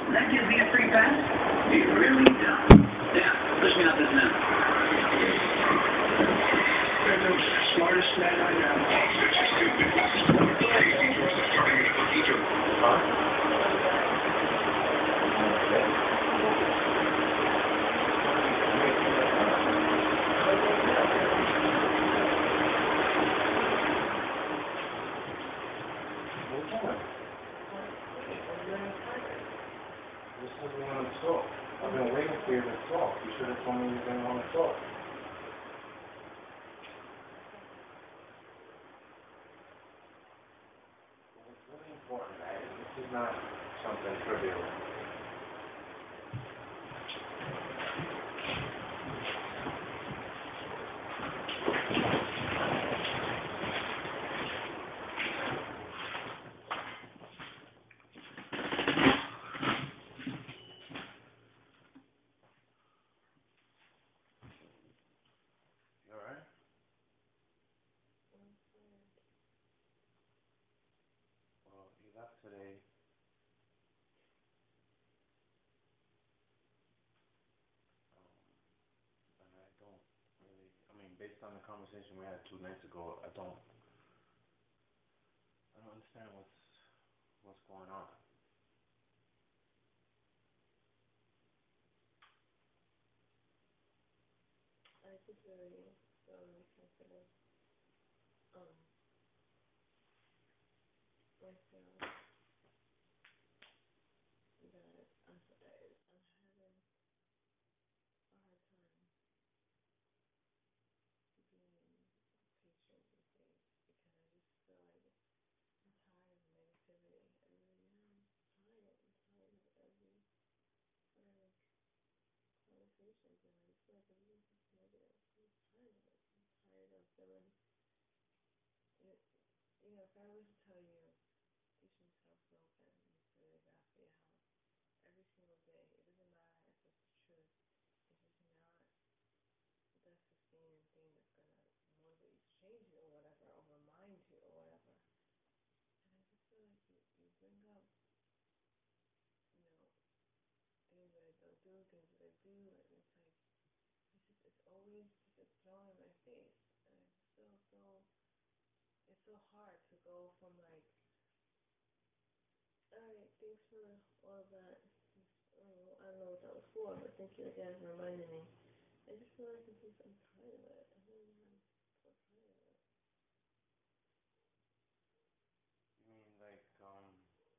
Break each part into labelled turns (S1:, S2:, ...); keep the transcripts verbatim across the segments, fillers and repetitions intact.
S1: That gives me a free pass? It really does. Yeah, push me out this minute.
S2: You're the smartest man I know.
S3: Huh? Talk. I've been waiting for you to talk. You should have told me you didn't want to talk. Well, it's really important, man. This is not something trivial. Today, um, and I don't really, I mean, based on the conversation we had two nights ago, I don't, I don't understand what's, what's going on.
S4: I just really feel sensitive, um, myself. That I'm, I'm having a hard time being patient with things because I just feel like I'm tired of negativity. I really am. I'm tired. I'm tired of every sort of conversations and I just feel like everyone's just negative. I'm tired of it. I'm tired of feeling, you, you know, if I was to tell you, teach yourself open, it's really bad for your health. Every single day, it doesn't matter if it's the truth. It's just not the sustaining thing that's gonna motivate you to change it or whatever, or remind you or whatever. And I just feel like you, you bring up, you know, things that I don't do, things that I do, and it's like, it's just, it's always just thrown in my face. And I just feel so, it's so hard to go from like, alright, thanks for all of that. Oh, I don't know what that was for, but thank you again for reminding me. I just feel like I'm just, I'm tired of it. I really am so tired of it.
S3: You mean like, um,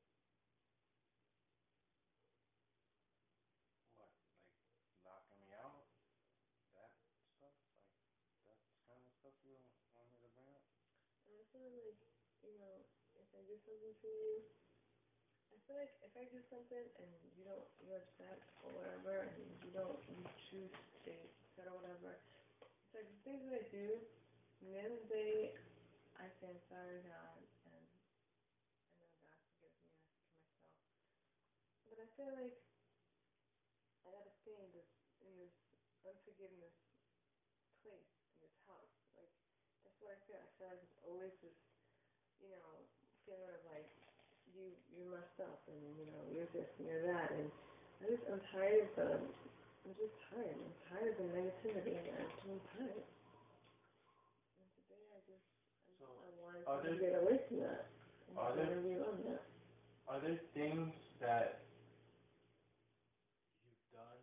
S3: what, like locking me out? That stuff? Like, that's kind of stuff you don't want me to bring up?
S4: And I feel like, you know, if I do something to you, I feel like if I do something and you don't, you're upset or whatever, and you don't, you choose to stay upset or whatever, it's like the things that I do, at the end of the day, I say I'm sorry, God, and I know God forgives me, and I forgive myself. But I feel like I gotta stay in this, in this unforgiveness place, in this house. Like, that's what I feel. I feel like it's always this, you know, feeling of like, you you messed up and you know you're this and you're that and I just I'm tired of the I'm just tired. I'm tired of the negativity and I'm tired. And today I just I,
S3: So,
S4: I wanted
S3: are
S4: to
S3: there,
S4: get away from that. And
S3: are there,
S4: on that.
S3: are there things that you've done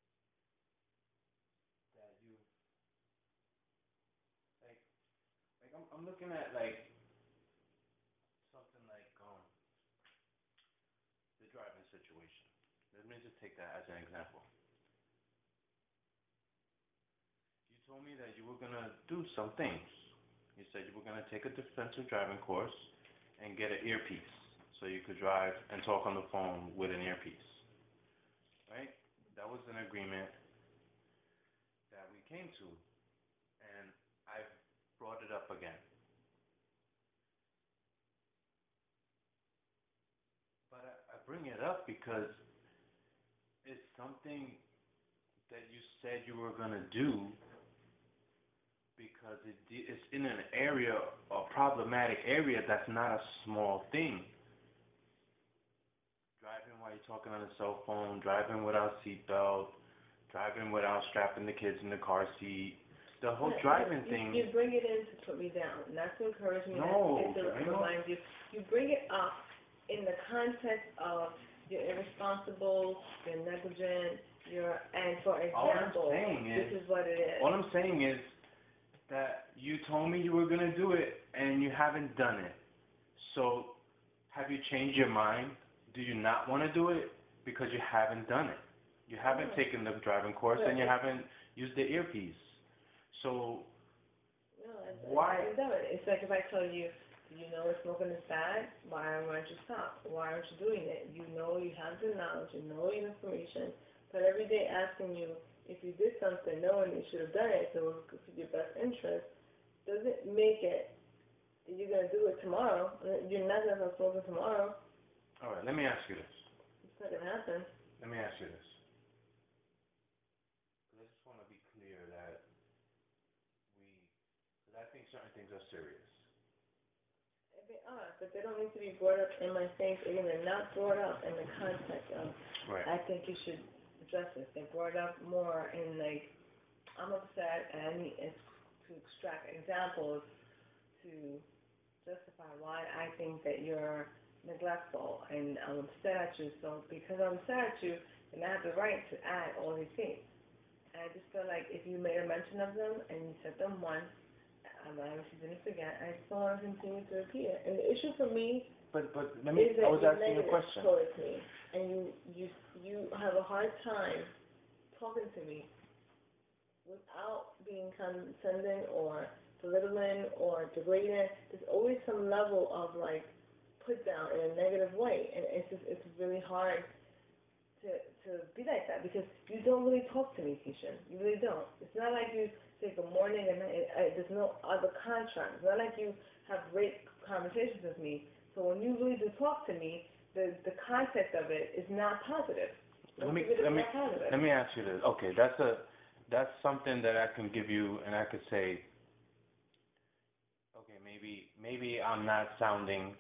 S3: that you like like I'm I'm looking at like something like um the driving situation. Let me just take that as an example. You told me that you were gonna do some things. You said you were gonna take a defensive driving course and get an earpiece so you could drive and talk on the phone with an earpiece. Right? That was an agreement that we came to, and I've brought it up again. But I, I bring it up because it's something that you said you were gonna do because it it's in an area, a problematic area that's not a small thing. Driving while you're talking on the cell phone, driving without seatbelt, driving without strapping the kids in the car seat. The whole
S4: But
S3: driving
S4: you,
S3: thing.
S4: You bring it in to put me down, not to encourage me,
S3: No,
S4: not to, to remind you. You bring it up in the context of you're irresponsible, you're negligent, you're, and for example,
S3: is,
S4: this is what it is.
S3: All I'm saying is that you told me you were going to do it, and you haven't done it. So, have you changed your mind? Do you not want to do it? Because you haven't done it. You haven't
S4: No.
S3: taken the driving course,
S4: But
S3: and you
S4: it-
S3: haven't used the earpiece. So,
S4: No, I,
S3: why?
S4: I haven't done it. It's like if I tell you, you know smoking is bad, why aren't you stop? Why aren't you doing it? You know you have the knowledge, you know the information, but every day asking you if you did something knowing you should have done it, so it was for your best interest, doesn't make it that you're going to do it tomorrow. You're not going to stop smoking tomorrow.
S3: All right, let me ask you this.
S4: It's not going to happen.
S3: Let me ask you this. Because I just want to be clear that we, because I think certain things are serious.
S4: They are, but they don't need to be brought up in my face. Again, they're not brought up in the context of,
S3: Right.
S4: I think you should address this. They're brought up more in, like, I'm upset and I need to extract examples to justify why I think that you're neglectful and I'm upset at you. So because I'm upset at you, then I have the right to add all these things. And I just feel like if you made a mention of them and you said them once, I'm obviously didn't forget. I just don't want to continue to repeat it. And the issue for me
S3: But but let me.
S4: is that
S3: I was
S4: you're
S3: asking you a
S4: negative
S3: question.
S4: towards me, and you you you have a hard time talking to me without being condescending or belittling or degrading. There's always some level of like put down in a negative way, and it's just it's really hard to to be like that because you don't really talk to me, Keisha. You really don't. It's not like you say good morning and it, uh, there's no other contract. It's not like you have great conversations with me. So when you really do talk to me, the the context of it is not positive.
S3: Let me
S4: Most of it is
S3: let me
S4: not positive.
S3: let me ask you this. Okay, that's a that's something that I can give you, and I could say, okay, maybe maybe I'm not sounding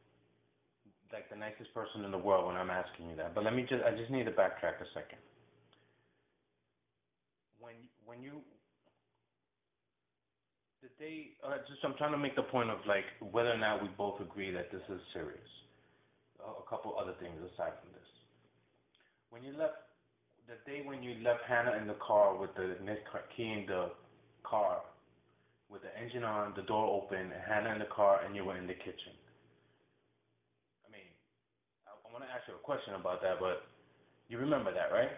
S3: like the nicest person in the world when I'm asking you that. But let me just I just need to backtrack a second. When when you the day uh, just I'm trying to make the point of like whether or not we both agree that this is serious. A, a couple other things aside from this. When you left the day when you left Hannah in the car with the key in the car, with the engine on, the door open, and Hannah in the car, and you were in the kitchen. I mean, I, I want to ask you a question about that, but you remember that, right?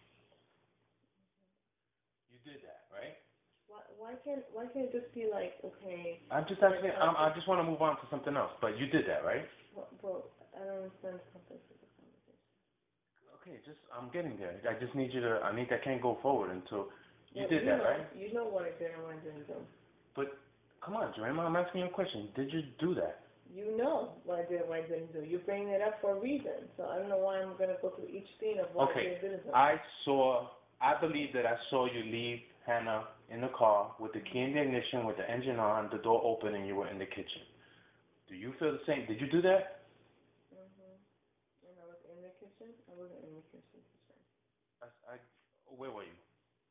S3: You did that, right?
S4: Why why can't why can't it just be like okay?
S3: I'm just asking. I'm, I just want to move on to something else, but you did that, right?
S4: Well, well I don't understand the context of the conversation.
S3: Okay, just I'm getting there. I just need you to. I need. I can't go forward until you
S4: Well,
S3: did
S4: you
S3: that,
S4: know,
S3: right?
S4: You know what I did and what I didn't do.
S3: But come on, Jerema, I'm asking you a question. Did you do that?
S4: You know what I did and what I didn't do. You're bringing it up for a reason. So I don't know why I'm going to go through each thing of what
S3: Okay,
S4: I did and didn't do.
S3: I saw. I believe that I saw you leave Hannah in the car with the key in the ignition, with the engine on, the door open, and you were in the kitchen. Do you feel the same? Did you do that?
S4: Mhm. And I was in the kitchen. I wasn't in the kitchen. kitchen.
S3: I, I, where were you?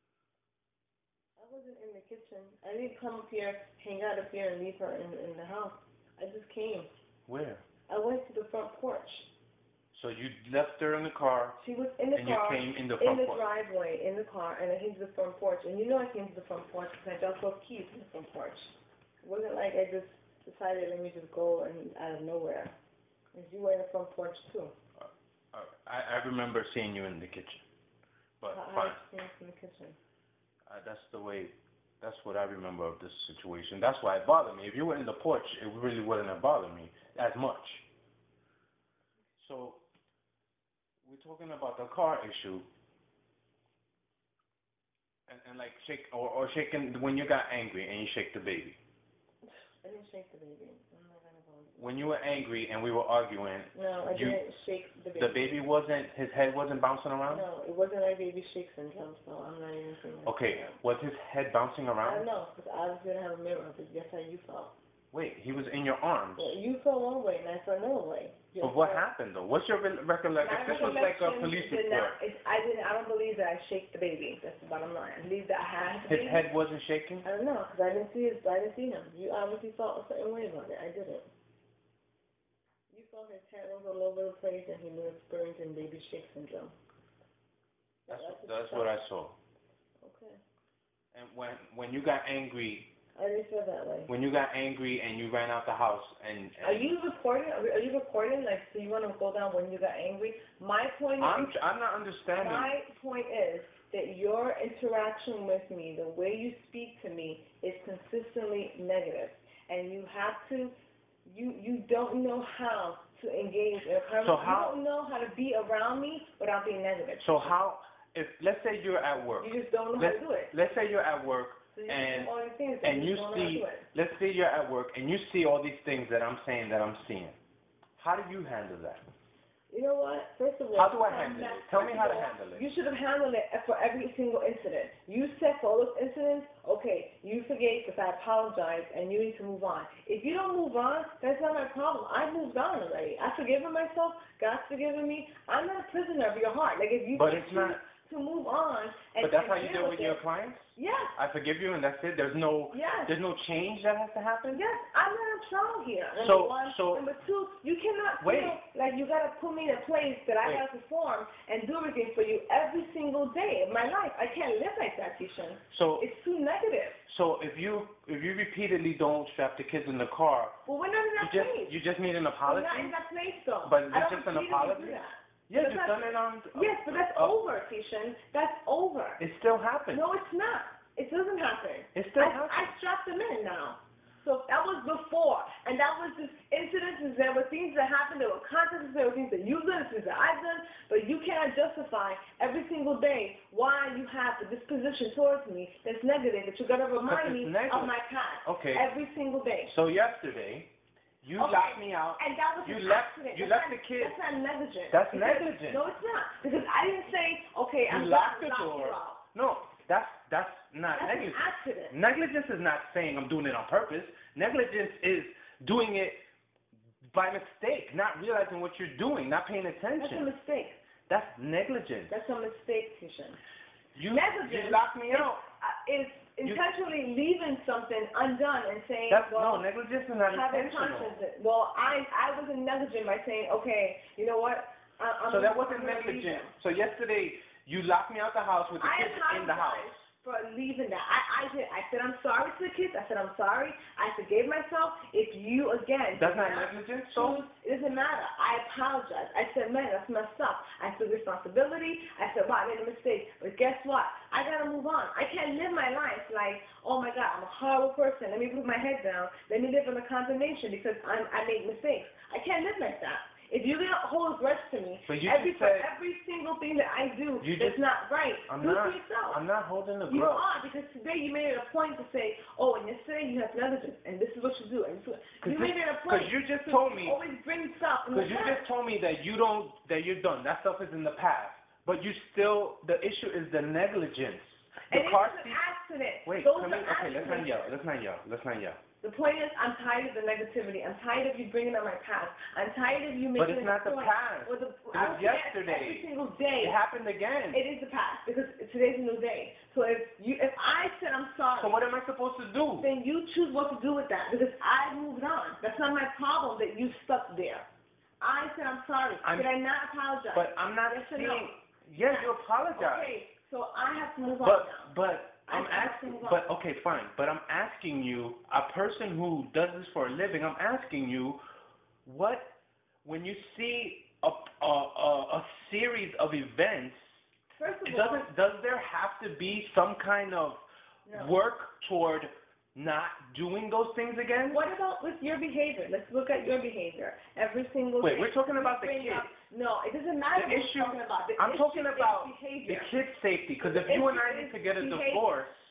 S4: I wasn't in the kitchen. I didn't come up here, hang out up here, and leave her in in the house. I just came.
S3: Where?
S4: I went to the front porch.
S3: So you left her in the car,
S4: She was in the
S3: and
S4: car,
S3: you came in the
S4: in
S3: front
S4: the
S3: porch.
S4: driveway, in the car, and I came to the front porch. And you know I came to the front porch because I dropped both keys in the front porch. It wasn't like I just decided let me just go and out of nowhere. Because you were in the front porch too.
S3: Uh, uh, I, I remember seeing you in the kitchen, but
S4: How,
S3: fine.
S4: how I in the kitchen.
S3: Uh, that's the way. That's what I remember of this situation. That's why it bothered me. If you were in the porch, it really wouldn't have bothered me as much. So we're talking about the car issue, and, and like shake or, or shaking when you got angry and you shake the baby.
S4: I didn't shake the baby. I'm not gonna go.
S3: When you were angry and we were arguing,
S4: No, I
S3: you,
S4: didn't shake the baby.
S3: the baby wasn't, his head wasn't bouncing around?
S4: No, it wasn't like baby shake syndrome, so I'm not even saying that.
S3: Okay, was his head bouncing
S4: I
S3: around?
S4: don't know, because I obviously didn't have a mirror, because guess how you felt.
S3: Wait, he was in your arms.
S4: Well, you fell one way and I fell another way. You're
S3: But what
S4: correct.
S3: happened though? What's your re- recollection?
S4: My
S3: If this was like a
S4: recollection
S3: police
S4: did
S3: report,
S4: not, it, I didn't. I don't believe that I shake the baby. That's the bottom line. I believe that I had the
S3: his
S4: baby.
S3: head wasn't shaking?
S4: I don't know because I didn't see his. I didn't see him. You obviously felt a certain way about it. I didn't. You saw his head was all over the place and he was experiencing baby shake syndrome.
S3: That's,
S4: That's
S3: that's
S4: what
S3: what I saw.
S4: Okay.
S3: And when when you got angry,
S4: I didn't feel that way.
S3: when you got angry and you ran out the house and, and
S4: Are you recording? Are you recording? Like, so you want to go down when you got angry? My point
S3: I'm
S4: is,
S3: I'm not understanding.
S4: my point is that your interaction with me, the way you speak to me, is consistently negative, and you have to, you you don't know how to engage in a conversation.
S3: So how-
S4: You don't know how to be around me without being negative.
S3: So how if let's say you're at work.
S4: You just don't know
S3: let's,
S4: how to do it.
S3: Let's say you're at work
S4: So you
S3: and
S4: do all these things that
S3: and
S4: you
S3: you
S4: don't know how to
S3: see
S4: do it.
S3: let's say you're at work and you see all these things that I'm saying that I'm seeing. How do you handle that?
S4: You know what? First of all,
S3: How do I
S4: um,
S3: handle
S4: that-
S3: it? Tell me
S4: first
S3: how
S4: of
S3: to
S4: all,
S3: handle it.
S4: You should have handled it for every single incident. You said for all those incidents, okay, you forgave because I apologize and you need to move on. If you don't move on, that's not my problem. I moved on already. I've forgiven myself. God's forgiven me. I'm not a prisoner of your heart. Like if you
S3: But
S4: choose
S3: it's not.
S4: to move on and
S3: But that's
S4: and
S3: how you
S4: deal
S3: deal with
S4: it,
S3: your clients?
S4: Yes.
S3: I forgive you and that's it. There's no
S4: Yes.
S3: there's no change that has to happen?
S4: Yes, I'm not a child here. Number
S3: So-
S4: one.
S3: so-
S4: Number two, you cannot
S3: Wait.
S4: feel like you gotta put me in a place that I
S3: Wait.
S4: gotta perform and do everything for you every single day of my life. I can't live like that, Tishan.
S3: So
S4: It's too negative.
S3: so if you if you repeatedly don't strap the kids in the car,
S4: Well, we're not in
S3: you
S4: that
S3: just
S4: place.
S3: you just need an
S4: We're
S3: apology?
S4: not in that place, though.
S3: But it's
S4: I don't
S3: just an
S4: repeatedly
S3: apology?
S4: do that.
S3: Yeah,
S4: But
S3: you've
S4: that's-
S3: done it on
S4: Yes, but that's
S3: uh,
S4: over, Tishan. That's over.
S3: It still happens.
S4: No, it's not. It doesn't happen.
S3: It still
S4: I,
S3: happens.
S4: I strapped them in now. So that was before, and that was just incidences. There were things that happened. There were contexts. There were things that you've done, things that I've done. But you cannot justify every single day why you have the disposition towards me that's negative. That you're gonna remind
S3: it's
S4: me
S3: negative.
S4: of my past.
S3: Okay.
S4: Every single day.
S3: So yesterday, you
S4: Okay.
S3: locked me out.
S4: And that was
S3: You
S4: an
S3: left-
S4: accident.
S3: you
S4: That's
S3: left
S4: not,
S3: the kids.
S4: That's not negligent.
S3: That's
S4: Because-
S3: negligent.
S4: No, it's not. Because I didn't say, okay, I'm
S3: You
S4: gonna
S3: locked the
S4: lock
S3: door.
S4: you out.
S3: No, that's that's not
S4: That's an
S3: negligence.
S4: accident.
S3: Negligence is not saying I'm doing it on purpose. Negligence is doing it by mistake, not realizing what you're doing, not paying
S4: That's a
S3: attention.
S4: mistake.
S3: That's negligence.
S4: That's a mistake, Tishan.
S3: You
S4: Negligence
S3: you locked me
S4: is,
S3: out.
S4: uh, is intentionally leaving something undone and saying,
S3: That's
S4: well,
S3: no negligence is not
S4: having
S3: intentional.
S4: conscience. Well, I I wasn't negligent by saying, okay, you know what? I, I'm
S3: So that
S4: I'm
S3: wasn't
S4: gonna leave
S3: negligent.
S4: them.
S3: So yesterday you locked me out the house with the
S4: I
S3: kids in the house.
S4: apologize for leaving that. I, I did. I said I'm sorry to the kids. I said I'm sorry. I forgave myself. If you again,
S3: That's
S4: did
S3: not negligence,
S4: choose-
S3: so?
S4: It doesn't matter. I apologize. I said, man, that's messed up. I took responsibility. I said, wow, I made a mistake. But guess what? I gotta move on. I can't live my life like, oh my God, I'm a horrible person. Let me put my head down. Let me live in the condemnation because I'm, I make mistakes. I can't live like that. If you're gonna hold a grudge to me,
S3: But you
S4: every
S3: just said-
S4: for every single thing that I do
S3: You
S4: that's
S3: just-
S4: not right,
S3: I'm
S4: do it
S3: not.
S4: to yourself.
S3: I'm not holding a
S4: You
S3: grudge.
S4: are, because today you made it a point to say, oh, and yesterday you have negligence, and this is what you do. And this is what, you made it a point.
S3: Because you just
S4: to
S3: told me.
S4: always bring stuff in the
S3: Because you
S4: past.
S3: just told me that you don't, that you're done. That stuff is in the past. But you still, the issue is the negligence. The
S4: And
S3: car
S4: it's an
S3: seat.
S4: accident.
S3: Wait,
S4: Those
S3: come
S4: are
S3: in. Okay, let's not
S4: accidents.
S3: yell. Let's not yell. Let's not yell.
S4: The point is, I'm tired of the negativity. I'm tired of you bringing up my past. I'm tired of you making
S3: But it's
S4: it
S3: not
S4: a
S3: the
S4: point.
S3: past.
S4: Well, the,
S3: It
S4: I
S3: was
S4: don't care.
S3: yesterday.
S4: Every single day.
S3: It happened again.
S4: It is the past because today's a new day. So if you, if I said I'm sorry,
S3: So what am I supposed to do?
S4: then you choose what to do with that because I moved on. That's not my problem that you stuck there. I said I'm sorry.
S3: I'm-
S4: Did I not apologize?
S3: But I'm not
S4: Yes or
S3: seeing.
S4: no?
S3: Yes, you apologize.
S4: Okay, so I have to move on
S3: But
S4: now.
S3: but I'm
S4: I have to
S3: asking.
S4: move on.
S3: But okay, fine. But I'm asking you, a person who does this for a living, I'm asking you, what when you see a a a, a series of events,
S4: First of all,
S3: doesn't does there have to be some kind of
S4: no.
S3: work toward not doing those things again?
S4: What about with your behavior? Let's look at your behavior every single
S3: Wait,
S4: day.
S3: we're talking about the
S4: Bring
S3: kids.
S4: up- no, it doesn't matter
S3: The
S4: what
S3: issue-
S4: you're talking about. The
S3: I'm
S4: issue
S3: talking
S4: is
S3: about
S4: behavior.
S3: the kids' safety. Because
S4: The
S3: if you and
S4: issue
S3: I need
S4: is
S3: to get a
S4: behavior.
S3: divorce,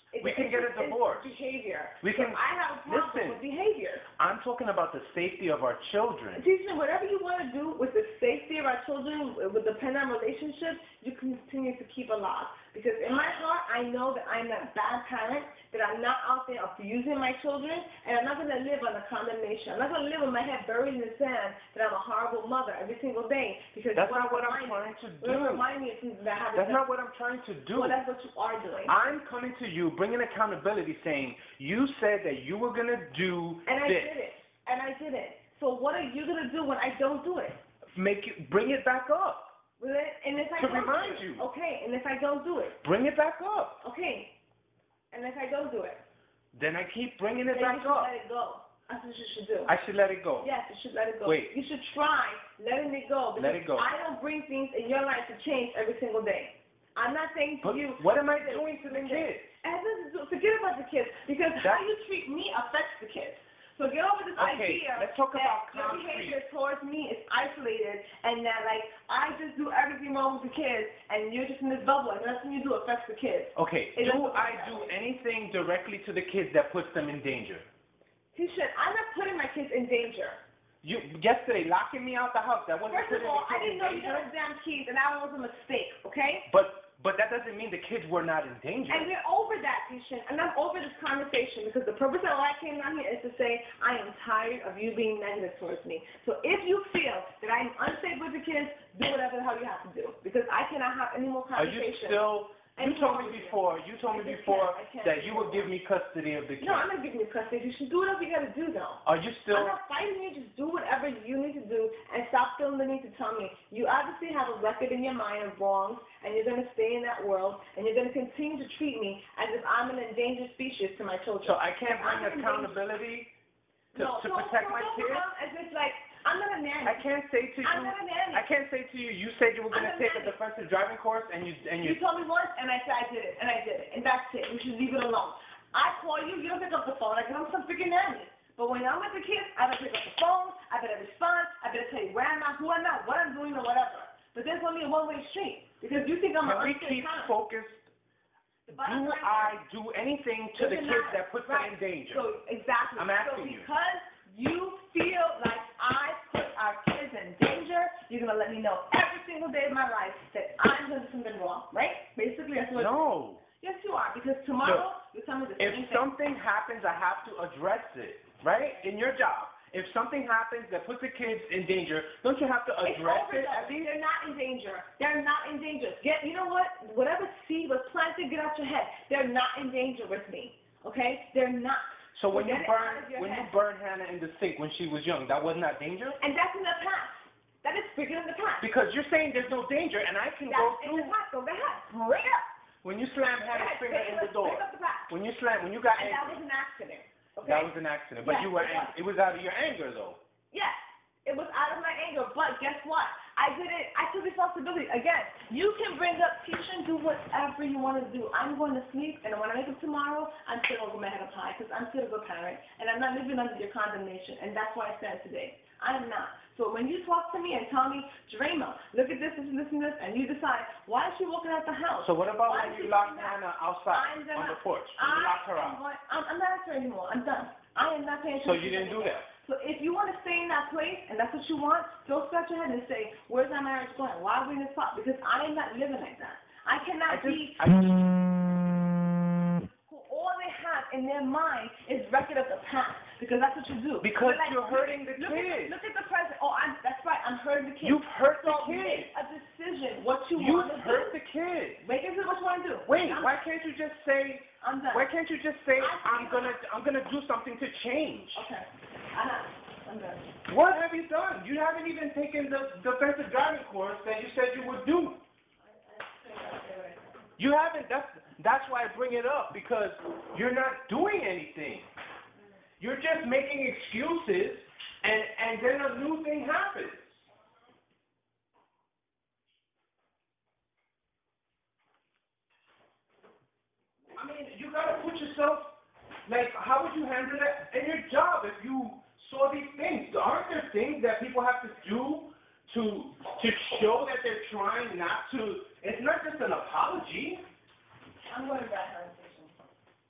S4: It,
S3: We can
S4: it's
S3: get a
S4: just- it's
S3: divorce.
S4: behavior.
S3: We
S4: So
S3: can-
S4: I have a problem
S3: listen.
S4: with behavior.
S3: I'm talking about the safety of our children.
S4: Teaching whatever you want to do with the safety of our children, with the dependent relationships, you continue to keep alive. Because in my heart, I know that I'm that bad parent, that I'm not out there abusing my children, and I'm not going to live under condemnation. I'm not going to live with my head buried in the sand that I'm a horrible mother every single day. Because
S3: That's
S4: you
S3: not what I'm
S4: remind
S3: trying to
S4: me- you
S3: do.
S4: remind me of things that I haven't
S3: That's
S4: done.
S3: not what I'm trying to do.
S4: Well, that's what you are doing.
S3: I'm coming to you, bringing accountability, saying, you said that you were going to do
S4: And I
S3: this.
S4: did it. And I did it. So what are you going to do when I don't do it?
S3: Make it, bring it back up.
S4: Will it- And if I
S3: To
S4: don't
S3: remind
S4: do it,
S3: you.
S4: okay, and if I don't do it,
S3: Bring it back up.
S4: okay, and if I don't do it,
S3: Then I keep bringing it
S4: then
S3: back
S4: you should
S3: up.
S4: let it go. That's what you should do.
S3: I should let it go.
S4: Yes, you should let it go.
S3: Wait.
S4: You should try letting it go. Because
S3: Let it go.
S4: I don't bring things in your life to change every single day. I'm not saying to
S3: But
S4: you.
S3: what am I doing to the kids?
S4: And this is, forget about the kids, because how
S3: That-
S4: you treat me affects the kids. So get over this
S3: Okay,
S4: idea
S3: let's talk
S4: that
S3: about
S4: your
S3: concrete.
S4: behavior towards me is isolated, and that like I just do everything wrong with the kids, and you're just in this bubble, and nothing you do affects the kids.
S3: Okay,
S4: It
S3: do
S4: doesn't
S3: I
S4: work that
S3: do
S4: way.
S3: anything directly to the kids that puts them in danger?
S4: Tisha, I'm not putting my kids in danger.
S3: You yesterday locking me out the house, that wasn't
S4: First of
S3: putting
S4: all,
S3: the
S4: I
S3: kids
S4: didn't
S3: in
S4: know you
S3: danger?
S4: had damn keys, and that was a mistake, okay?
S3: But but that doesn't mean the kids were not in danger.
S4: And we're over that, Tisha, and I'm over this conversation because the purpose of why I came down here is to say I am tired of you being negative towards me. So if you feel that I'm unsafe with the kids, do whatever the hell you have to do, because I cannot have any more
S3: Are you
S4: conversation.
S3: still? You told me before. You told me
S4: I just
S3: before
S4: can't- I can't
S3: that you
S4: anymore.
S3: would give me custody of the kids.
S4: No, I'm not giving you custody. You should do whatever you got to do, though.
S3: Are you
S4: I'm
S3: still?
S4: not fighting you. Just do whatever you need to do and stop feeling the need to tell me. You obviously have a record in your mind of wrongs, and you're going to stay in that world, and you're going to continue to treat me as if I'm an endangered species to my children.
S3: So I can't
S4: I'm
S3: bring
S4: an
S3: accountability to
S4: no,
S3: to
S4: so,
S3: protect
S4: so
S3: my
S4: don't
S3: kids.
S4: come as if like I'm not a nanny.
S3: I can't say to
S4: I'm
S3: you.
S4: not a nanny.
S3: I can't say to you. You said you were going
S4: I'm
S3: to
S4: a
S3: take a
S4: nanny.
S3: defensive driving course, and you and
S4: You
S3: you.
S4: told me once, and I said I did it, and I did it, and that's it. We should leave it alone. I call you, you don't pick up the phone. I give them some freaking nanny. But when I'm with the kids, I better pick up the phone. I better respond. I better tell you where I'm at, who I'm at, what I'm doing, or whatever. But there's only a one-way street because you think I'm
S3: Can
S4: an
S3: we
S4: unsafe
S3: keep
S4: parent.
S3: focused?
S4: The
S3: Do
S4: bottom line
S3: I do anything to the
S4: doesn't
S3: kids
S4: matter.
S3: that puts
S4: Right.
S3: them in danger?
S4: So exactly.
S3: I'm asking
S4: so
S3: you.
S4: because you feel like I put our kids in danger, you're gonna let me know every single day of my life that I'm doing something wrong, right? Basically, that's what.
S3: No.
S4: Yes, you are. Because tomorrow you tell me the
S3: If
S4: same thing.
S3: something happens, I have to address it, right? In your job. If something happens that puts the kids in danger, don't you have to
S4: It's
S3: address
S4: over,
S3: it
S4: though.
S3: at least?
S4: They're not in danger. They're not in danger. Get, you know what? Whatever seed was planted, get out your head. They're not in danger with me. Okay? They're not.
S3: So when you
S4: Get it out
S3: burn
S4: of your
S3: when you
S4: head.
S3: burn Hannah in the sink when she was young, that was not danger?
S4: And that's in the past. That is freaking in the past.
S3: Because you're saying there's no danger, and I can go
S4: That's in
S3: through.
S4: the past. So go ahead. Bring it up.
S3: When you slam
S4: Go
S3: Hannah's
S4: ahead.
S3: finger
S4: Bring
S3: in
S4: it
S3: the
S4: up.
S3: door,
S4: Bring up the past.
S3: when you slam, when you got
S4: And that
S3: angry,
S4: was an accident. Okay?
S3: that was an accident. But
S4: Yes,
S3: you were
S4: it was.
S3: angry. It was out of your anger, though.
S4: Yes, it was out of my anger, but guess what? I did it. I took responsibility. Again, you can bring up teach and do whatever you want to do. I'm going to sleep, and when I wake up tomorrow, I'm still over my head up high because I'm still a good parent, and I'm not living under your condemnation, and that's why I stand today. I am not. So when you talk to me and tell me, Drema, look at this, this, and this, and this, and you decide, why is she walking out the house?
S3: So what about
S4: Why
S3: when
S4: is she
S3: you locked
S4: doing that?
S3: Hannah outside
S4: I'm gonna-
S3: on the porch? When
S4: I
S3: you locked her
S4: am
S3: out.
S4: going, I'm, I'm not answering anymore. I'm done. I am not paying
S3: So
S4: attention.
S3: you didn't do
S4: anymore.
S3: that.
S4: So if you want to stay in that place and that's what you want, go scratch your head and say, where's our marriage going? Why are we in this spot? Because I am not living like that. I
S3: I
S4: cannot
S3: just,
S4: be
S3: I,
S4: who all they have in their mind is record of the past. Because that's what you do.
S3: because
S4: You're like,
S3: you're hurting the
S4: look
S3: kids.
S4: At, look at the present. Oh, I'm, that's right. I'm hurting the kids.
S3: You've hurt the
S4: So
S3: kids.
S4: make a decision what you
S3: You've
S4: want to
S3: hurt
S4: do.
S3: the kids.
S4: Make a decision what you want to do.
S3: Wait,
S4: I'm,
S3: why can't you just say?
S4: I'm done.
S3: Why can't you just say
S4: I-
S3: I'm gonna I'm gonna do something to change?
S4: Okay. I'm not. I'm done.
S3: What have you done? You haven't even taken the defensive driving course that you said you would do. You haven't. That's that's why I bring it up, because you're not doing anything. You're just making excuses, and and then a new thing happens. I mean, you gotta put yourself, like, how would you handle that in your job if you saw these things? Aren't there things that people have to do to to show that they're trying not to? It's not just an apology.
S4: I'm going to that conversation.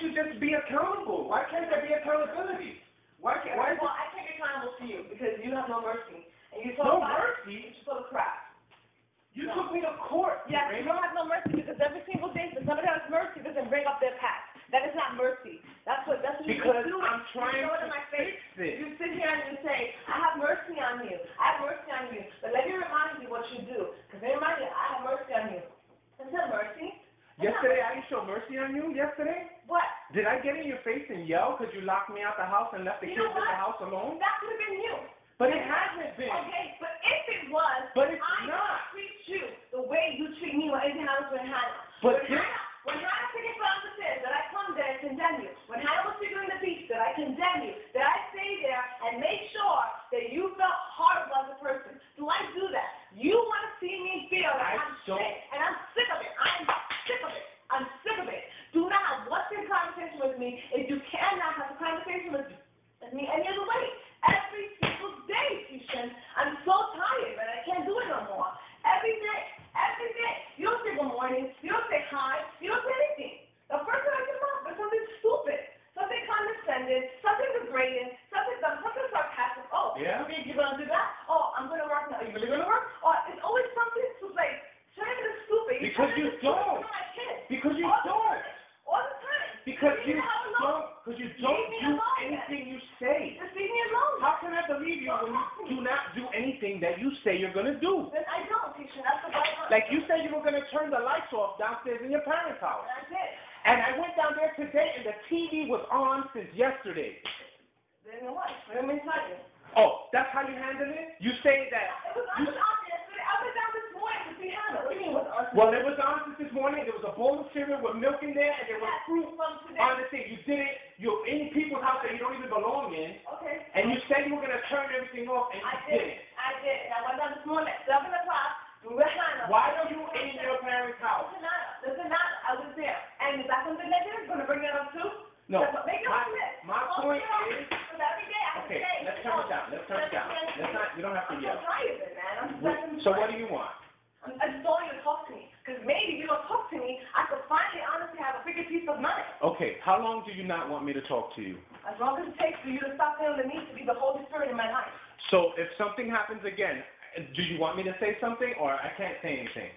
S3: you just be accountable? Why can't there be accountability? Why can't? Why is
S4: Well,
S3: it
S4: I can't be accountable to you because you have no mercy. And you
S3: no
S4: told me
S3: mercy?
S4: you're full of crap.
S3: You took me to court.
S4: Yes, you don't have no mercy because every single day that somebody has mercy doesn't bring up their past. That is not mercy. That's what that's what
S3: Because
S4: you do.
S3: I'm trying
S4: you throw it
S3: to
S4: in my face.
S3: fix it.
S4: You sit here and you say, I have mercy on you. I have mercy on you. But let me remind you what you do. Because let me remind you, I have mercy on you. That's not mercy. That's
S3: Yesterday,
S4: not
S3: I didn't show mercy on you. Yesterday,
S4: what?
S3: did I get in your face and yell because you locked me out the house and left the
S4: You
S3: kids
S4: know
S3: in the
S4: what?
S3: house alone?
S4: That could have been you.
S3: But it hasn't been.
S4: Okay, but if it was,
S3: But it's
S4: I
S3: not.
S4: treat you the way you treat me when anything happens with Hannah.
S3: But
S4: when
S3: this-
S4: Hannah, when Hannah took it from the stairs, that I come there and condemn you. When Hannah was figuring the beach, that I condemn you. That I stay there and make sure that you felt horrible as a person. Do I do that? You want to see me feel like
S3: I
S4: I'm
S3: don't-
S4: sick, and I'm sick of it. I'm sick of it. I'm sick of it. Do not have what's in conversation with me if you cannot have a conversation with with me any other way. Every single day, Keishan. I'm so tired, man. I can't do it no more. Every day, every day. You don't say good morning. You don't say hi. You don't say anything. The first time I get off is something stupid, something condescending, something degrading, something dumb, something sarcastic. Oh,
S3: Yeah?
S4: you think you're gonna do that? Oh, I'm gonna work now. Are you really gonna work? Oh, it's always something to like trying to be stupid. You're
S3: Because
S4: trying to
S3: you
S4: be stupid
S3: don't.
S4: to my kids.
S3: Because you
S4: All the
S3: don't.
S4: time. All the time.
S3: Because
S4: Leave
S3: you
S4: me the hell alone.
S3: don't. Because you don't
S4: Leave me
S3: do
S4: alone,
S3: anything you say.
S4: Just leave me alone.
S3: How can I believe you when you do not do anything that you say you're gonna do?
S4: Then I don't, Keisha. That's the bottom line.
S3: Like you said you were gonna turn the lights off downstairs in your parents' house.
S4: And I did.
S3: And I went down there today and the T V was on since yesterday.
S4: Then what? Let me tell you.
S3: Oh, that's how you handle it? You say that
S4: It was I was out yesterday. I went down this morning to see Hannah. What do you mean it was on?
S3: well, it was on since this morning. There was a bowl of cereal with milk in there, and there was
S4: Yes,
S3: fruit
S4: from today.
S3: on the thing. You did it. You're in people's house that you don't even belong in,
S4: Okay.
S3: and you said you were gonna turn everything off, and you
S4: I
S3: did
S4: did.
S3: it.
S4: I did. And I went down this morning at seven o'clock. We were Hannah.
S3: Why are you in your parents' house?
S4: Doesn't matter. Doesn't matter. I was there. And is that something negative? Gonna bring that up too?
S3: No.
S4: But make it
S3: My,
S4: up this.
S3: my
S4: Oh,
S3: point
S4: yeah.
S3: is.
S4: Because every day I have
S3: Okay,
S4: to say,
S3: let's turn it down. Let's turn it down. Let's not. You don't have to
S4: I'm so
S3: yell.
S4: tired of it, man. I'm just like,
S3: So what do you want?
S4: I'm, I just don't want you to talk to me. Because maybe if you don't talk to me, I could finally honestly have a bigger peace of mind.
S3: Okay, how long do you not want me to talk to you?
S4: As long as it takes for you to stop feeling the need to be the Holy Spirit in my life.
S3: So if something happens again, do you want me to say something or I can't say anything?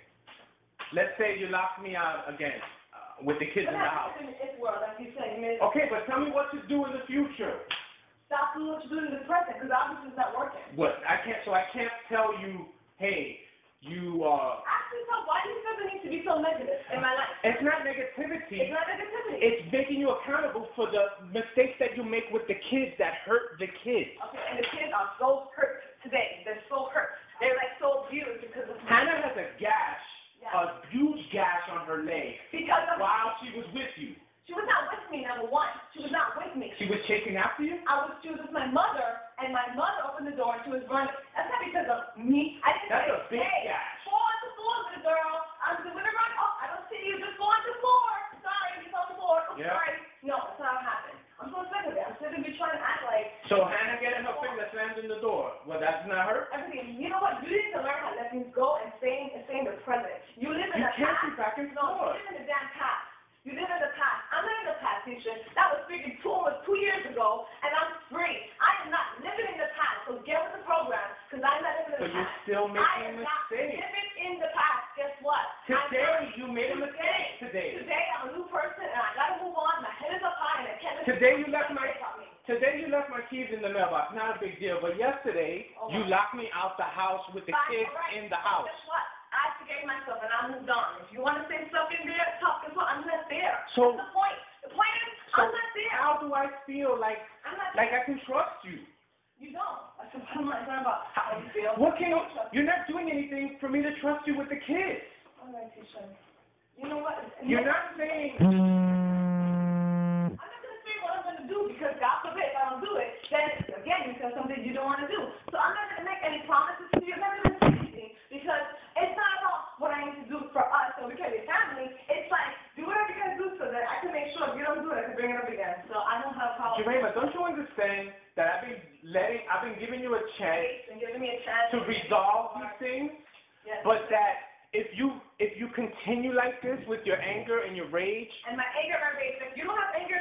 S3: Let's say you lock me out again uh, with the kids in the house.
S4: In this world, like you said, you made
S3: Okay, but tell me what to do in the future.
S4: stop doing what you're doing in the present, because obviously it's not working.
S3: What I can't. So I can't tell you, hey, you. uh
S4: Ask yourself, why do you feel the need to be so negative in my life?
S3: It's not negativity.
S4: It's not negativity.
S3: It's making you accountable for the mistakes that you make with the kids that hurt the kids.
S4: Okay, and the kids are so hurt today. They're so hurt. They're like so abused because of
S3: Hannah has a gash,
S4: Yeah.
S3: a huge gash on her leg
S4: because of
S3: while she was with you.
S4: she was not with me. Number one, she was not with me.
S3: She was chasing after you?
S4: I was she was with my mother, and my mother opened the door and she was running. That's not because of me. I didn't
S3: That's
S4: say,
S3: a big
S4: hey,
S3: gash.
S4: fall on the floor, little girl. I'm going to run. Oh, I don't see you. Just fall on the floor. Sorry, you're on the floor. I'm
S3: Yeah.
S4: sorry. No, that's not what happened. I'm so sick of it. I'm sick of you trying to act like
S3: So Hannah getting her finger slammed in the door. Well, that's not her?
S4: everything. You know what? You need to learn how to let things go and stay and stay in the present. You live in
S3: You
S4: the
S3: can't
S4: past.
S3: be back and
S4: No,
S3: forth.
S4: you live in the damn past. You live in the past. I'm not in the past, Tisha. That was freaking two almost two years ago, and I'm free. I am not living in the past. So get with the program, because I'm not living in the
S3: But you're
S4: past.
S3: still
S4: I
S3: making
S4: am not
S3: mistakes.
S4: living in the past. Guess what? I'm
S3: Today,
S4: not.
S3: you made a mistake today.
S4: Today, I'm a new person, and I gotta move on. My head is up high, and I can't.
S3: Today you left my
S4: about me.
S3: today you left my keys in the mailbox. Not a big deal. But yesterday
S4: Oh,
S3: you
S4: wow.
S3: locked me out the house with the
S4: Fine,
S3: kids
S4: all right.
S3: in the
S4: So
S3: house.
S4: Guess what? I forgave myself and I moved on. If you want to say stuff in there, talk as well. I'm not there.
S3: So-
S4: That's the point. The point is,
S3: So
S4: I'm not there.
S3: how do I feel like
S4: I'm not
S3: like
S4: there.
S3: I can trust you?
S4: You don't. That's the bottom line. It's not about how you feel.
S3: What can you?
S4: don't trust me.
S3: You're not doing anything for me to trust you with the kids.
S4: All right, Tisha. You know what?
S3: You're not saying.
S4: I'm not going to say what I'm going to do because God forbid if I don't do it, then again you said something you don't want to do. So I'm not going to make any promises to you. I'm not going to say anything because it's not about what I need to do for us so we can be family. It's like do whatever you can do so that I can make sure if you don't do it, I can bring it up again. So I don't have a problem.
S3: Jerema, don't you understand that I've been letting, I've been giving you a chance
S4: And giving me a chance
S3: to resolve these things,
S4: Yes.
S3: but that if you if you continue like this with your anger and your rage,
S4: And my anger, my rage. If you don't have anger and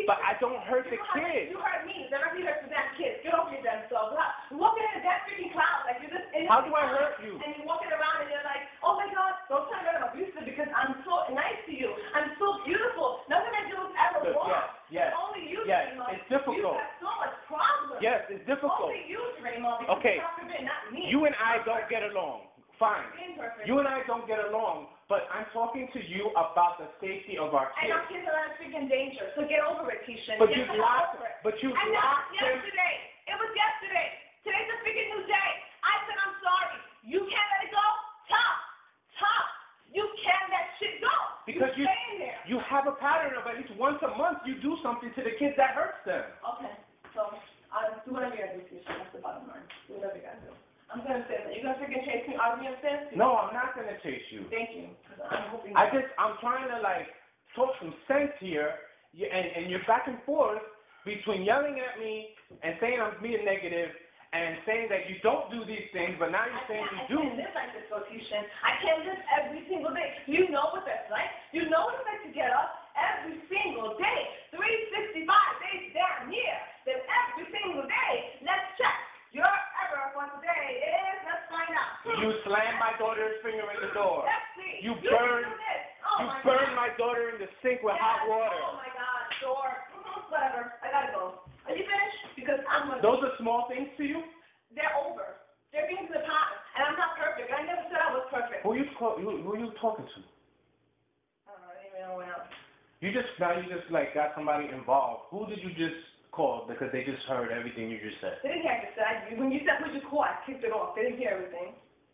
S3: But I don't hurt the
S4: You hurt-
S3: kids.
S4: You hurt me. Then you hurt the damn kids. Get over your damn self. You're walking in a damn freaking cloud. Like, you're just in
S3: How do I hurt you?
S4: And you're walking around and you're like, oh my God, don't tell me I'm abusive because I'm so nice to you. I'm so beautiful. Nothing I do is ever
S3: Look,
S4: wrong.
S3: yes, yes,
S4: It's only you,
S3: yes,
S4: Draymond.
S3: it's difficult.
S4: You got so much problems.
S3: Yes, it's difficult.
S4: Only you, Draymond. Because
S3: Okay.
S4: God forbid, not me.
S3: You and I don't get along. Fine.
S4: Being perfect.
S3: You and I don't get along, but I'm talking to you about the safety of our
S4: And
S3: kids.
S4: our kids are in freaking danger. So get over it, Keisha.
S3: But
S4: Get
S3: you
S4: the hell
S3: locked,
S4: over it.
S3: but you
S4: And that
S3: locked
S4: was
S3: them.
S4: yesterday. It was yesterday. Today's a freaking new day. I said I'm sorry. You can't let it go. Tough. Tough. You can't let shit go.
S3: Because you,
S4: you stay in there.
S3: you have a pattern of at least once a month you do something to the kids that hurts them.
S4: Okay. So uh, do whatever you gotta do, Keisha. That's the bottom line. Do whatever you gotta do. I'm gonna say that. You're gonna freaking chase me out of your sense?
S3: No, I'm not gonna chase you.
S4: Thank you. 'Cause I'm hoping.
S3: I just, I'm trying to like talk some sense here, you- and, and you're back and forth between yelling at me and saying I'm being negative and saying that you don't do these things, but now you're
S4: I
S3: saying
S4: can't,
S3: you do.
S4: I can't live like this, Location. I can't live every single day. You know what that's like. You know what it's like to get up every single day, three sixty-five days damn year. Then every single day, let's check. Your error for today is, let's find out.
S3: You slammed my daughter's finger in the door.
S4: Let's see.
S3: You
S4: You
S3: burned,
S4: do this. Oh
S3: you
S4: my
S3: burned
S4: God.
S3: my daughter in the sink with
S4: Yes.
S3: hot water.
S4: Oh my God, sure. Mm-hmm. Whatever. I gotta go. Are you finished? Because I'm gonna.
S3: Those are small things to you?
S4: They're over. They're being to the past. And I'm not perfect. I never said I was perfect.
S3: Who you call, who, who you talking to?
S4: I don't know. I didn't even know when else.
S3: You just, now you just like got somebody involved. Who did you just call because they just heard everything you just said?
S4: They didn't hear everything. I- When you said who'd you call, I kicked it off. They didn't hear everything.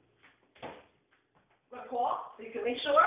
S4: Want to call? So you can make sure?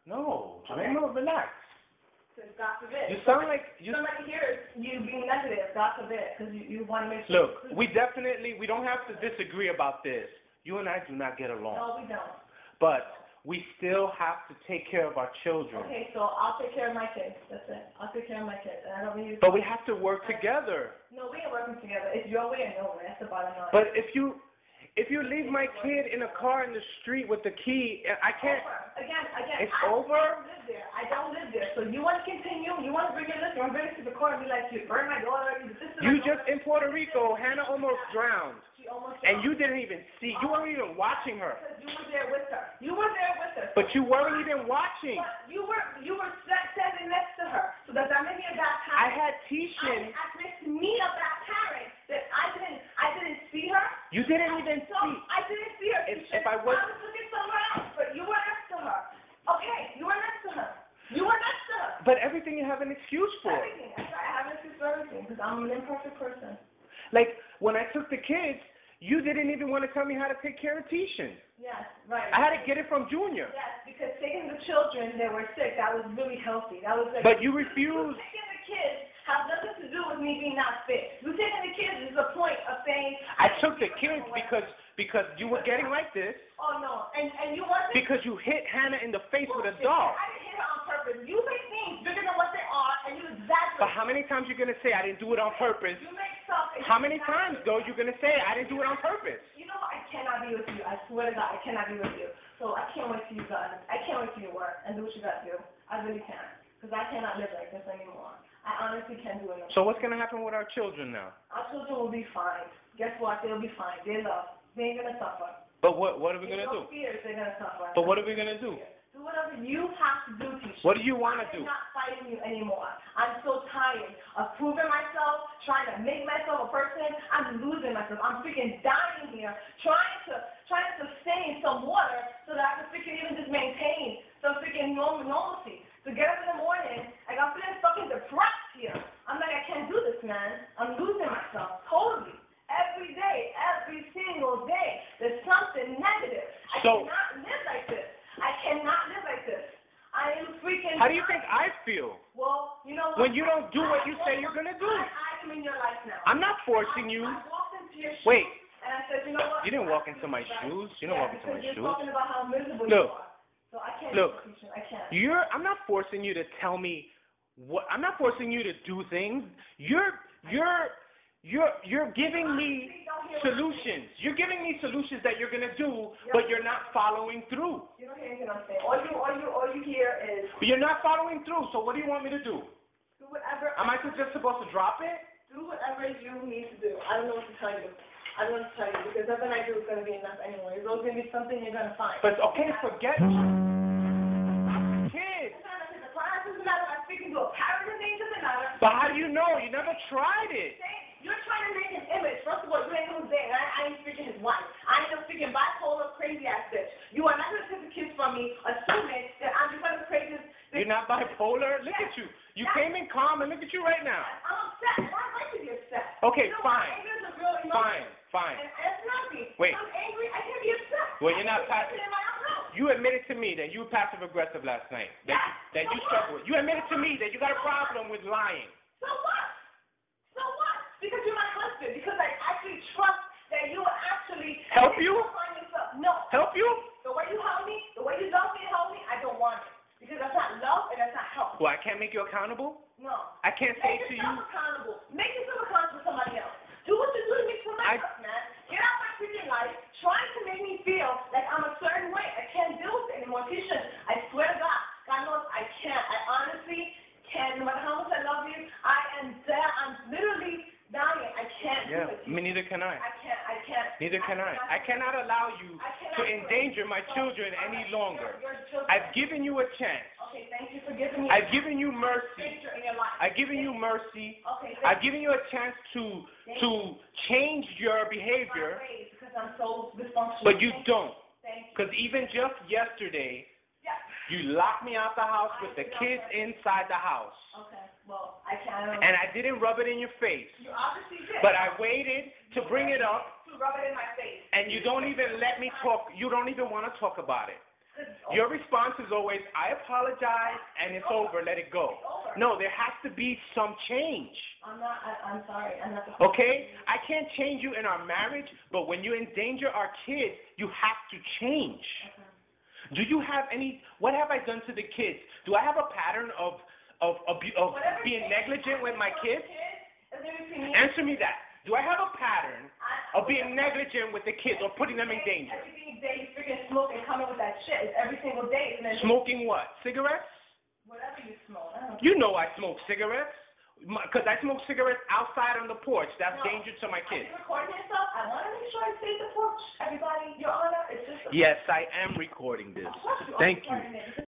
S3: No, Jamaica, relax.
S4: Because God forbid.
S3: You sound like, you
S4: Somebody hears you being negative, God forbid, because you, you want to make sure.
S3: Look, we definitely, we don't have to disagree about this. You and I do not get along.
S4: No, we don't.
S3: But we still have to take care of our children.
S4: Okay, so I'll take care of my kids. That's it. I'll take care of my kids. And I don't need.
S3: But we have to work together.
S4: No, we ain't working together. It's your way or no way. That's the bottom line.
S3: But if you, if you leave my kid in a car in the street with the key, I can't.
S4: Over. Again, again.
S3: It's
S4: I,
S3: over?
S4: I don't live there. I don't live there. So you want to continue? You want to bring your list? You want to bring it to the court and be like, you burned my daughter. You this is
S3: You
S4: my
S3: just
S4: daughter.
S3: in Puerto Rico, Hannah almost drowned,
S4: She almost.
S3: and you didn't even see. You weren't even watching her.
S4: Because you were there with her. You were there with her.
S3: But you weren't even watching.
S4: But you were you were sta- standing next to her. So does that make me a bad
S3: I
S4: parent?
S3: had
S4: I,
S3: Tishan.
S4: I makes me a bad parent that I didn't I didn't see her.
S3: You didn't even
S4: So
S3: see.
S4: I didn't see her.
S3: If-
S4: Keisha.
S3: if I was-
S4: I was looking somewhere else, but you were next to her. Okay, you were next to her. You were next to her.
S3: But everything you have an excuse for.
S4: Everything. That's right. I have an excuse for everything because I'm an imperfect person.
S3: Like when I took the kids, you didn't even want to tell me how to take care of Tishan.
S4: Yes, right.
S3: I had to get it from Junior.
S4: Yes, because taking the children that were sick, that was really healthy. That was like.
S3: But you refused.
S4: Taking the kids has nothing to do with me being not fit. You taking the kids is the point of saying.
S3: I took the kids because because you were getting like this.
S4: Oh no, and and you want.
S3: Because you hit Hannah in the face with a dog.
S4: I didn't hit her on purpose. You make things bigger than what they are, and you exaggerate.
S3: But how many times you gonna say I didn't do it on purpose?
S4: You make stuff. and
S3: How
S4: you
S3: many
S4: exaggerate.
S3: times though you gonna say I didn't do it on purpose?
S4: You know what? I cannot be with you. I swear to God, I cannot be with you. So I can't wait till you guys. I can't wait till you work and do what you gotta do. I really can't, because I cannot live like this anymore. I honestly can't do it anymore.
S3: So what's gonna happen with our children now?
S4: Our children will be fine. Guess what? They'll be fine. They love. They ain't gonna suffer.
S3: But what what are we
S4: There's
S3: gonna
S4: no
S3: do?
S4: fears. They're gonna suffer.
S3: But what are we gonna do?
S4: Do whatever you have to do, Tisha.
S3: What do you wanna do?
S4: I'm not fighting you anymore. I'm so tired of proving myself, trying to make myself a person. I'm losing myself. I'm freaking dying here, trying to trying to sustain some water so that I can freaking even just maintain some freaking normal normalcy. To get up in the morning, like I'm feeling fucking depressed here. I'm like, I can't do this, man. I'm losing myself totally. Every day, every single day, there's something negative. I
S3: So-
S4: cannot live like this. I cannot live like this. I am freaking.
S3: How do you think I feel?
S4: Well, you know what?
S3: When you don't do what you say you're gonna do?
S4: I, I am in your life now.
S3: I'm not forcing you.
S4: I, I walked into your shoes.
S3: Wait.
S4: And I said, you know what?
S3: You didn't walk into my
S4: Right.
S3: shoes. You didn't
S4: yeah,
S3: walk into my
S4: because you're
S3: shoes.
S4: talking about how miserable
S3: Look.
S4: you are. So I can't.
S3: Look.
S4: do it, I can't.
S3: You're I'm not forcing you to tell me what I'm not forcing you to do things. You're you're you're you're giving me solutions. You're giving me solutions that you're gonna do, but you're not following through.
S4: You don't hear anything I'm saying. All you, all you, all you hear is
S3: But you're not following through, so what do you want me to do?
S4: do Do whatever.
S3: Am I just supposed to drop it?
S4: Do whatever you need to do. I don't know what to tell you. I don't know what to tell you because nothing I do is going to be enough anyway. It's always going to be something you're going to find.
S3: But okay, forget kids.
S4: It's not like it's a class. It doesn't matter if I'm speaking to a parent or anything. It doesn't matter.
S3: But how do you know? You never tried it.
S4: You're trying to make an image. First of all, you ain't no day, and I, I ain't speaking his wife. I ain't no speaking bipolar, crazy ass bitch. You are not going to take the kids from me, assuming that I'm just going to create this.
S3: You're not bipolar? Look
S4: yes.
S3: at you. You yes. came in calm, and look at you right now.
S4: I'm upset, and I like to be upset.
S3: Okay,
S4: you know,
S3: fine.
S4: Anger is a real emotion.
S3: Fine, fine.
S4: And it's not me.
S3: Wait.
S4: I'm angry, I can be upset.
S3: Well, you're not passive.
S4: In my own house.
S3: You admitted to me that you were passive aggressive last night. That,
S4: yes.
S3: that
S4: so
S3: you
S4: what?
S3: struggled with. You admitted to me that you got a
S4: so
S3: problem
S4: what?
S3: with lying.
S4: So what? So what? Because you're my husband. Because I actually trust that you will actually
S3: help you.
S4: Find yourself. No.
S3: Help you?
S4: The way you help me, the way you love me and help me, I don't want it. Because that's not love and that's not help.
S3: Well, I can't make you accountable?
S4: No.
S3: I can't say
S4: Make
S3: to you.
S4: yourself accountable. Make yourself accountable to somebody else. Do what you do to me for myself, man. Get out my freaking life trying to make me feel like I'm a certain way. I can't deal with it anymore. Keisha, I swear to God, God knows I can't. I honestly can't. No matter how much I love you, I am there. I'm literally dying. I can't
S3: Yeah,
S4: do it.
S3: me neither can I.
S4: I can't. I can't.
S3: Neither can I. I cannot allow you to endanger my children any longer. I've given you a chance.
S4: Okay, thank you for giving me.
S3: I've given you mercy.
S4: In your life.
S3: I've given you mercy.
S4: Okay,
S3: I've given you a chance to to change your behavior.
S4: Because I'm so dysfunctional.
S3: But you
S4: thank
S3: don't.
S4: Thank you.
S3: Because even just yesterday,
S4: yeah.
S3: you locked me out the house with the kids inside the house.
S4: Okay, well, I can't. I
S3: and I didn't rub it in your face.
S4: You obviously did.
S3: But I waited to bring it up.
S4: To rub it in my face.
S3: And you don't even let me talk. You don't even want to talk about it. Your response is always, I apologize, and it's over, let it go. No, there has to be some change.
S4: I'm not, I, I'm sorry, I'm not the
S3: Okay? I can't change you in our marriage, but when you endanger our kids, you have to change. Okay. Do you have any, what have I done to the kids? Do I have a pattern of, of, of, of being negligent with my kids? Answer me that. Do I have a pattern of being negligent with the kids or putting them in danger?
S4: Every day you freaking smoke and coming with that shit. It's every single day. And then
S3: Smoking what? Cigarettes?
S4: Whatever you smoke. I don't know.
S3: You know I smoke cigarettes. Because I smoke cigarettes outside on the porch. That's
S4: no.
S3: danger to my kids.
S4: Are you recording yourself? I want to make sure I stay the porch. Everybody, Your Honor, it's just a
S3: Yes, I am recording this. Thank you.